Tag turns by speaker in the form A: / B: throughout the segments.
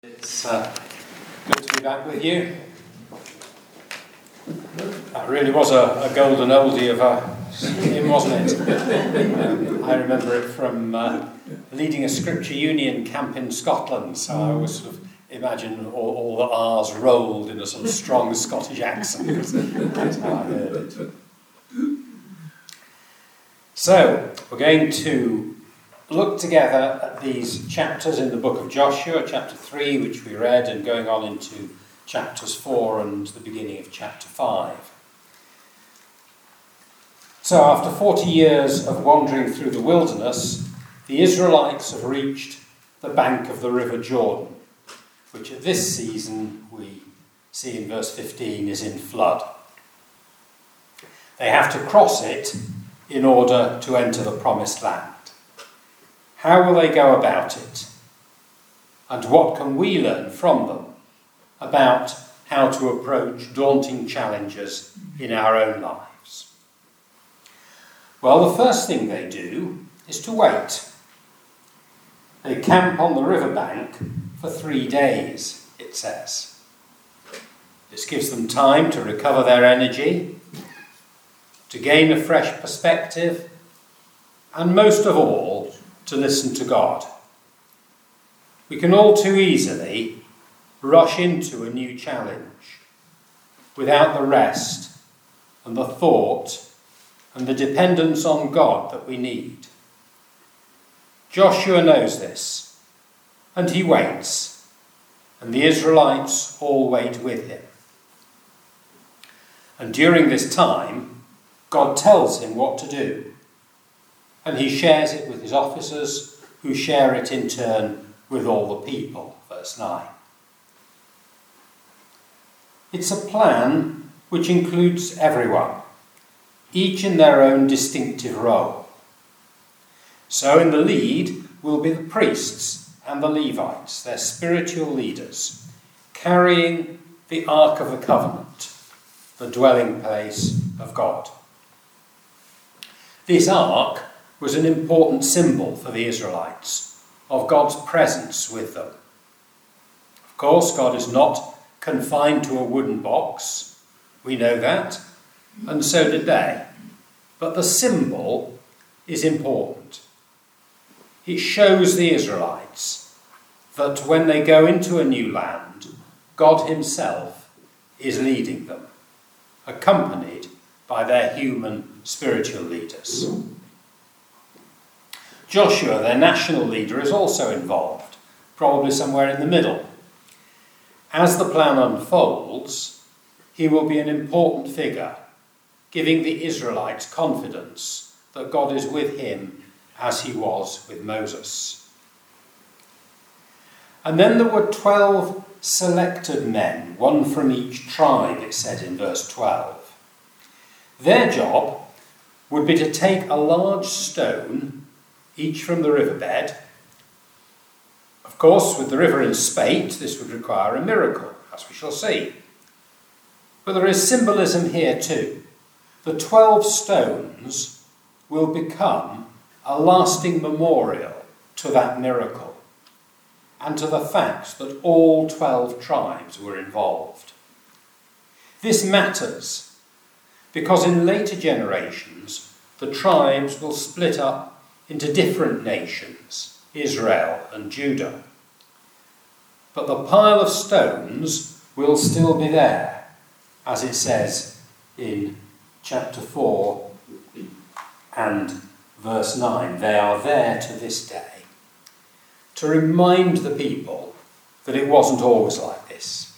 A: It's good to be back with you. That really was a golden oldie of a hymn, wasn't it? I remember it from leading a Scripture Union camp in Scotland, so I always sort of imagine all the R's rolled in a sort of strong Scottish accent. That's how I heard it. So, we're going to look together at these chapters in the book of Joshua, chapter 3, which we read, and going on into chapters 4 and the beginning of chapter 5. So after 40 years of wandering through the wilderness, the Israelites have reached the bank of the river Jordan, which at this season we see in verse 15 is in flood. They have to cross it in order to enter the promised land. How will they go about it? And what can we learn from them about how to approach daunting challenges in our own lives? Well, the first thing they do is to wait. They camp on the riverbank for 3 days, it says. This gives them time to recover their energy, to gain a fresh perspective, and most of all, to listen to God. We can all too easily rush into a new challenge without the rest and the thought and the dependence on God that we need. Joshua knows this, and he waits, and the Israelites all wait with him. And during this time, God tells him what to do, and he shares it with his officers, who share it in turn with all the people. Verse 9. It's a plan which includes everyone, each in their own distinctive role. So in the lead will be the priests and the Levites, their spiritual leaders, carrying the Ark of the Covenant, the dwelling place of God. This ark was an important symbol for the Israelites of God's presence with them. Of course, God is not confined to a wooden box. We know that, and so did they. But the symbol is important. It shows the Israelites that when they go into a new land, God himself is leading them, accompanied by their human spiritual leaders. Joshua, their national leader, is also involved, probably somewhere in the middle. As the plan unfolds, he will be an important figure, giving the Israelites confidence that God is with him as he was with Moses. And then there were 12 selected men, one from each tribe, it said in verse 12. Their job would be to take a large stone, each from the riverbed. Of course, with the river in spate, this would require a miracle, as we shall see. But there is symbolism here too. The 12 stones will become a lasting memorial to that miracle and to the fact that all 12 tribes were involved. This matters because in later generations, the tribes will split up into different nations, Israel and Judah. But the pile of stones will still be there, as it says in chapter 4 and verse 9. They are there to this day, to remind the people that it wasn't always like this.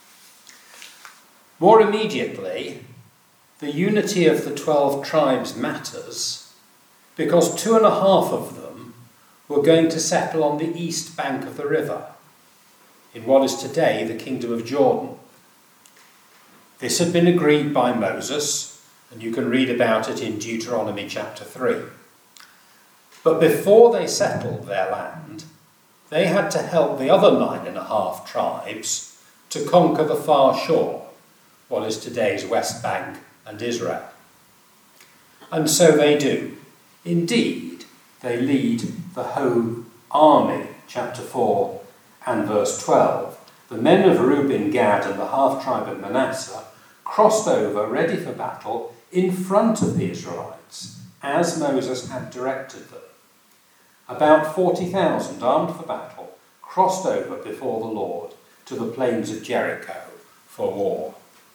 A: More immediately, the unity of the 12 tribes matters because 2.5 of them were going to settle on the east bank of the river, in what is today the Kingdom of Jordan. This had been agreed by Moses, and you can read about it in Deuteronomy chapter 3. But before they settled their land, they had to help the other 9.5 tribes to conquer the far shore, what is today's West Bank and Israel. And so they do. Indeed, they lead the whole army, chapter 4 And verse 12, the men of Reuben, Gad and the half-tribe of Manasseh crossed over ready for battle in front of the Israelites, as Moses had directed them. About 40,000 armed for battle crossed over before the Lord to the plains of Jericho for war.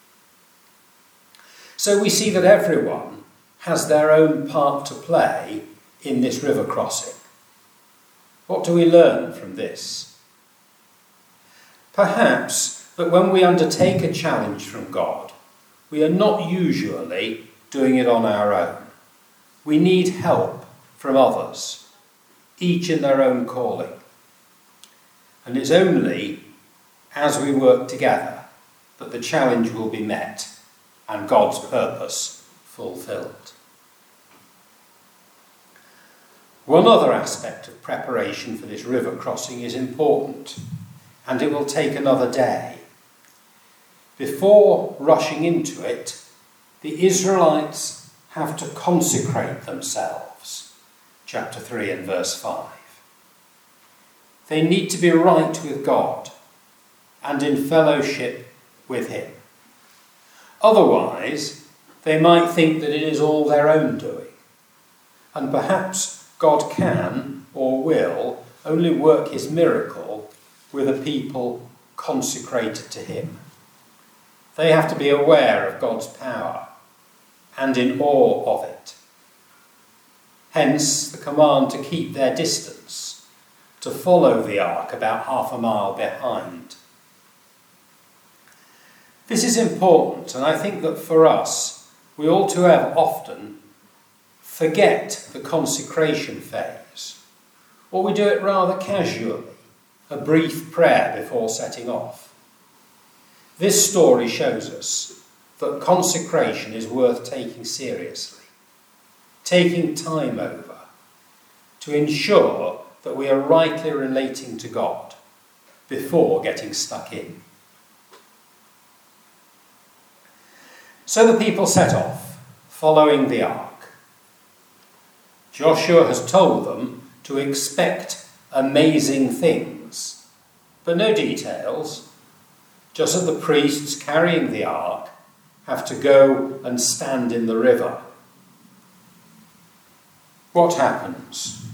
A: So we see that everyone has their own part to play in this river crossing. What do we learn from this? Perhaps that when we undertake a challenge from God, we are not usually doing it on our own. We need help from others, each in their own calling. And it's only as we work together that the challenge will be met and God's purpose fulfilled. One other aspect of preparation for this river crossing is important, and it will take another day. Before rushing into it, the Israelites have to consecrate themselves. Chapter 3 and verse 5. They need to be right with God and in fellowship with him. Otherwise, they might think that it is all their own doing, and perhaps God can or will only work his miracle with a people consecrated to him. They have to be aware of God's power and in awe of it. Hence the command to keep their distance, to follow the ark about half a mile behind. This is important, and I think that for us, we all too often forget the consecration phase, or we do it rather casually, a brief prayer before setting off. This story shows us that consecration is worth taking seriously, taking time over, to ensure that we are rightly relating to God before getting stuck in. So the people set off, following the ark. Joshua has told them to expect amazing things, but no details, just that the priests carrying the ark have to go and stand in the river. What happens?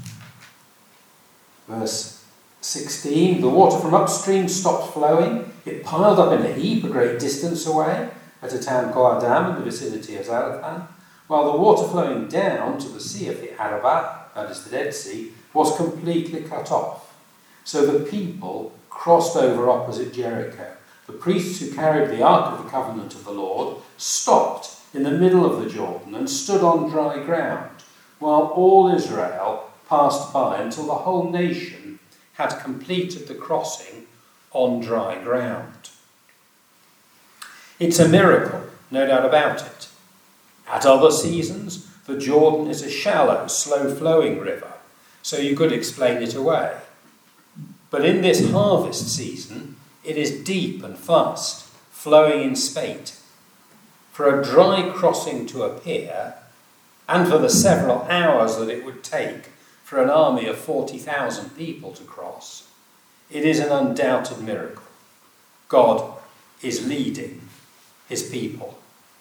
A: Verse 16, the water from upstream stopped flowing. It piled up in a heap a great distance away at a town called Adam in the vicinity of Zarethan, while the water flowing down to the sea of the Arabah, that is the Dead Sea, was completely cut off. So the people crossed over opposite Jericho. The priests who carried the Ark of the Covenant of the Lord stopped in the middle of the Jordan and stood on dry ground, while all Israel passed by until the whole nation had completed the crossing on dry ground. It's a miracle, no doubt about it. At other seasons, the Jordan is a shallow, slow-flowing river, so you could explain it away. But in this harvest season, it is deep and fast, flowing in spate. For a dry crossing to appear, and for the several hours that it would take for an army of 40,000 people to cross, it is an undoubted miracle. God is leading his people.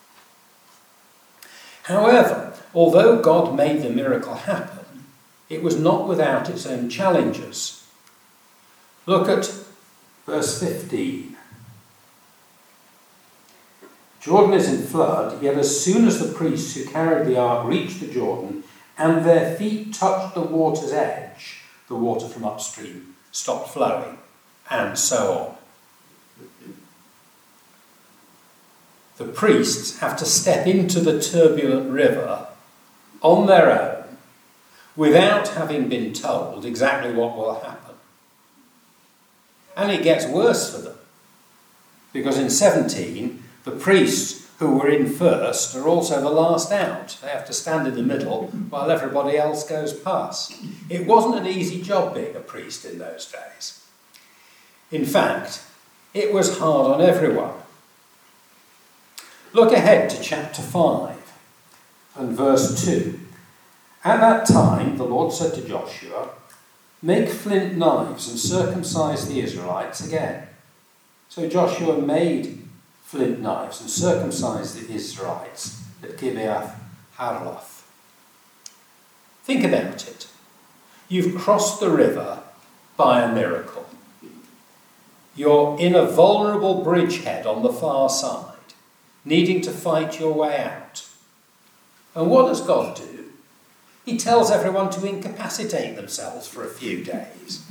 A: However, although God made the miracle happen, it was not without its own challenges. Look at verse 15. Jordan is in flood, yet as soon as the priests who carried the ark reached the Jordan and their feet touched the water's edge, the water from upstream stopped flowing, and so on. The priests have to step into the turbulent river on their own without having been told exactly what will happen. And it gets worse for them, because in 17, the priests who were in first are also the last out. They have to stand in the middle while everybody else goes past. It wasn't an easy job being a priest in those days. In fact, it was hard on everyone. Look ahead to chapter 5 and verse 2. At that time, the Lord said to Joshua, make flint knives and circumcise the Israelites again. So Joshua made flint knives and circumcised the Israelites at Gibeath Haraloth. Think about it. You've crossed the river by a miracle. You're in a vulnerable bridgehead on the far side, needing to fight your way out. And what does God do? He tells everyone to incapacitate themselves for a few days.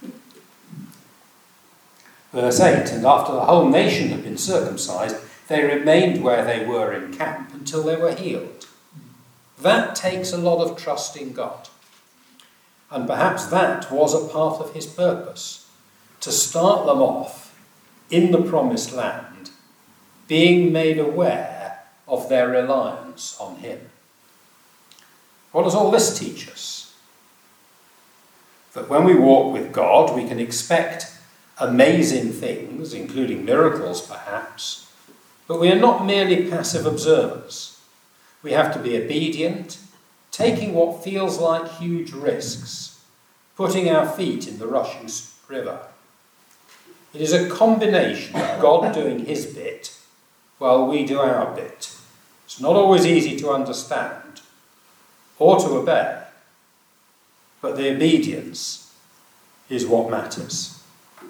A: Verse 8, and after the whole nation had been circumcised, they remained where they were in camp until they were healed. That takes a lot of trust in God. And perhaps that was a part of his purpose, to start them off in the promised land, being made aware of their reliance on him. What does all this teach us? That when we walk with God, we can expect amazing things, including miracles perhaps, but we are not merely passive observers. We have to be obedient, taking what feels like huge risks, putting our feet in the rushing river. It is a combination of God doing his bit while we do our bit. It's not always easy to understand or to obey, but the obedience is what matters.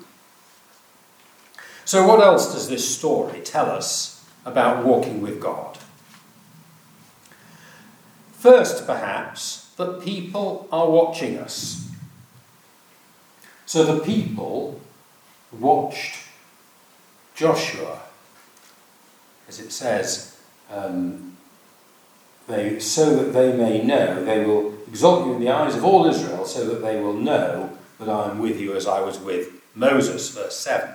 A: So what else does this story tell us about walking with God? First, perhaps, that people are watching us. So the people watched Joshua, as it says, so that they may know, they will exalt you in the eyes of all Israel, so that they will know that I am with you as I was with Moses, verse 7.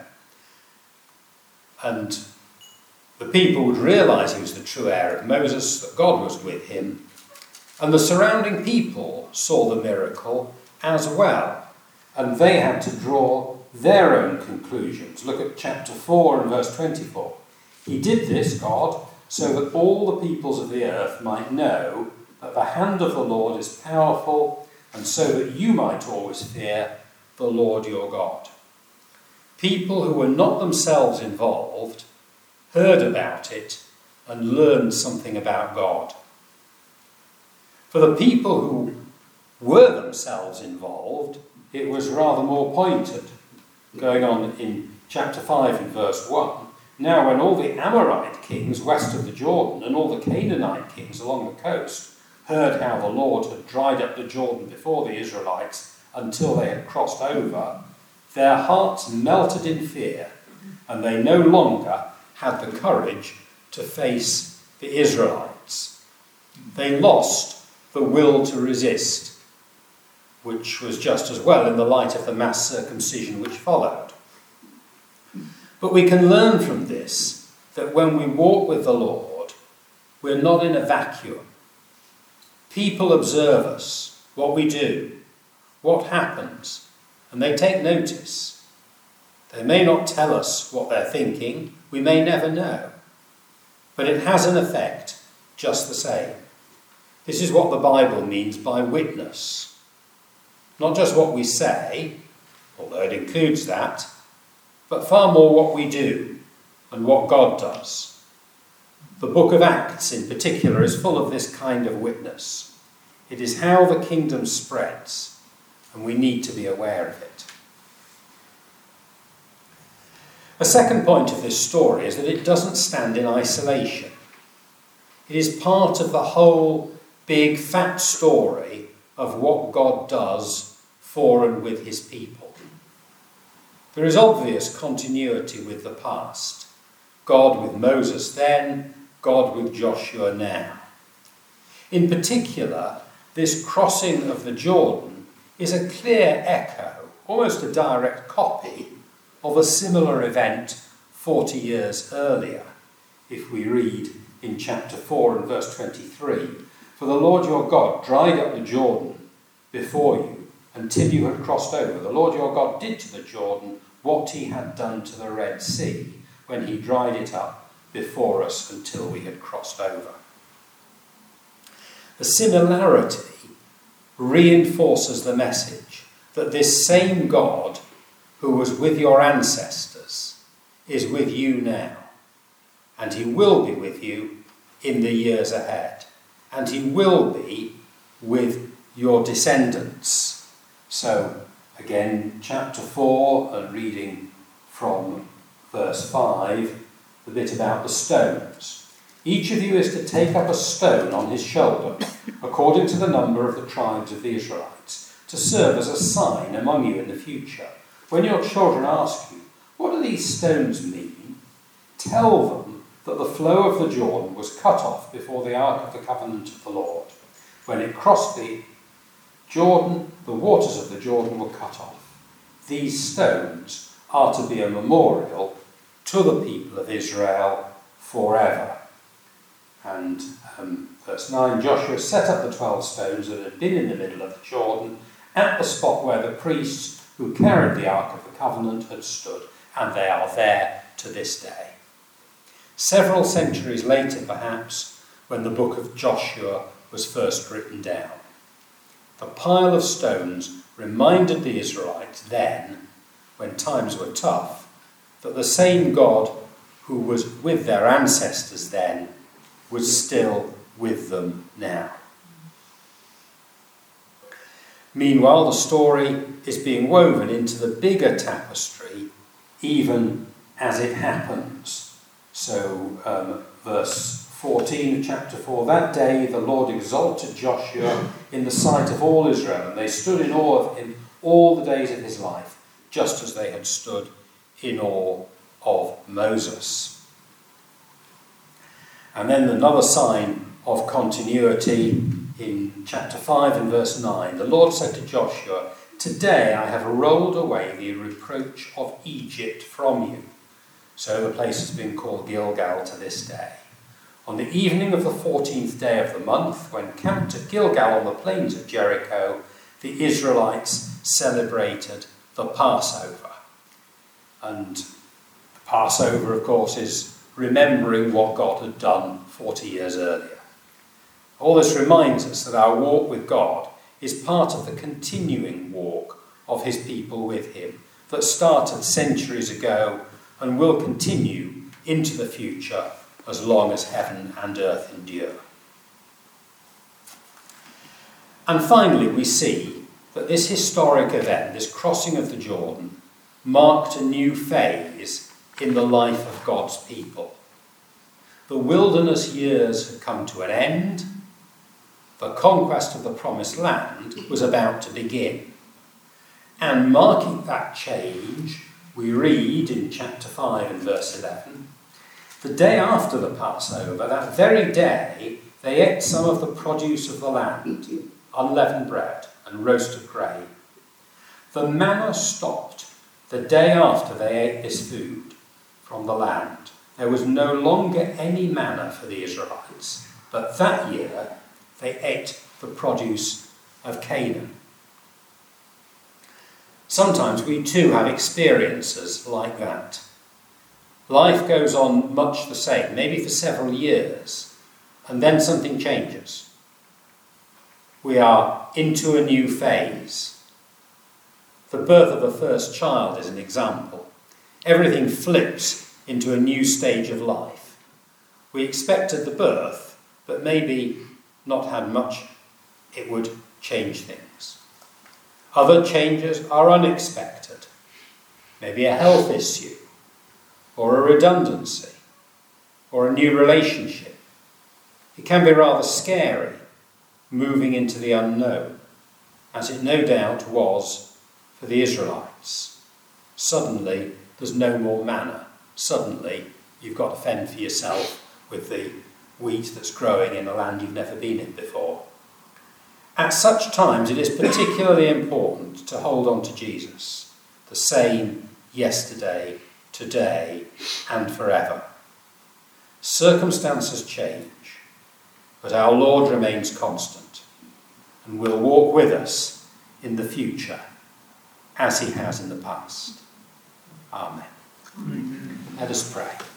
A: And the people would realise he was the true heir of Moses, that God was with him. And the surrounding people saw the miracle as well. And they had to draw their own conclusions. Look at chapter 4 and verse 24. He did this, God, so that all the peoples of the earth might know that the hand of the Lord is powerful, and so that you might always fear the Lord your God. People who were not themselves involved heard about it and learned something about God. For the people who were themselves involved, it was rather more pointed. Going on in chapter 5 and verse 1. Now when all the Amorite kings west of the Jordan and all the Canaanite kings along the coast heard how the Lord had dried up the Jordan before the Israelites until they had crossed over, their hearts melted in fear, and they no longer had the courage to face the Israelites. They lost the will to resist, which was just as well in the light of the mass circumcision which followed. But we can learn from this that when we walk with the Lord, we're not in a vacuum. People observe us, what we do, what happens, and they take notice. They may not tell us what they're thinking, we may never know, but it has an effect just the same. This is what the Bible means by witness. Not just what we say, although it includes that, but far more what we do and what God does. The book of Acts in particular is full of this kind of witness. It is how the kingdom spreads, and we need to be aware of it. A second point of this story is that it doesn't stand in isolation. It is part of the whole big fat story of what God does for and with his people. There is obvious continuity with the past. God with Moses then, God with Joshua now. In particular, this crossing of the Jordan is a clear echo, almost a direct copy, of a similar event 40 years earlier, if we read in chapter 4 and verse 23. For the Lord your God dried up the Jordan before you until you had crossed over. The Lord your God did to the Jordan what he had done to the Red Sea when he dried it up before us until we had crossed over. The similarity reinforces the message that this same God who was with your ancestors is with you now, and he will be with you in the years ahead, and he will be with your descendants. So, again, chapter 4, and reading from verse 5, the bit about the stones. Each of you is to take up a stone on his shoulder, according to the number of the tribes of the Israelites, to serve as a sign among you in the future. When your children ask you, what do these stones mean? Tell them that the flow of the Jordan was cut off before the ark of the covenant of the Lord. When it crossed the Jordan, the waters of the Jordan were cut off. These stones are to be a memorial to the people of Israel forever. And verse 9, Joshua set up the 12 stones that had been in the middle of the Jordan at the spot where the priests who carried the Ark of the Covenant had stood, and they are there to this day. Several centuries later, perhaps, when the book of Joshua was first written down, the pile of stones reminded the Israelites then, when times were tough, that the same God who was with their ancestors then was still with them now. Meanwhile, the story is being woven into the bigger tapestry, even as it happens. So, verse 14 of chapter 4, that day the Lord exalted Joshua in the sight of all Israel, and they stood in awe of him all the days of his life, just as they had stood in awe of Moses. And then another sign of continuity in chapter 5 and verse 9. The Lord said to Joshua, today I have rolled away the reproach of Egypt from you. So the place has been called Gilgal to this day. On the evening of the 14th day of the month, when camped at Gilgal on the plains of Jericho, the Israelites celebrated the Passover. And the Passover, of course, is remembering what God had done 40 years earlier. All this reminds us that our walk with God is part of the continuing walk of his people with him that started centuries ago and will continue into the future as long as heaven and earth endure. And finally, we see that this historic event, this crossing of the Jordan, marked a new phase in the life of God's people. The wilderness years had come to an end. The conquest of the promised land was about to begin. And marking that change, we read in chapter 5 and verse 11, the day after the Passover, that very day, they ate some of the produce of the land, unleavened bread and roasted grain. The manna stopped the day after they ate this food from the land. There was no longer any manna for the Israelites, but that year they ate the produce of Canaan. Sometimes we too have experiences like that. Life goes on much the same, maybe for several years, and then something changes. We are into a new phase. The birth of a first child is an example. Everything flips into a new stage of life. We expected the birth, but maybe not had much it would change things. Other changes are unexpected. Maybe a health issue, or a redundancy, or a new relationship. It can be rather scary, moving into the unknown, as it no doubt was for the Israelites. Suddenly, there's no more manna. Suddenly, you've got to fend for yourself with the wheat that's growing in a land you've never been in before. At such times, it is particularly important to hold on to Jesus, the same yesterday, today, and forever. Circumstances change, but our Lord remains constant and will walk with us in the future as he has in the past. Amen. Let us pray.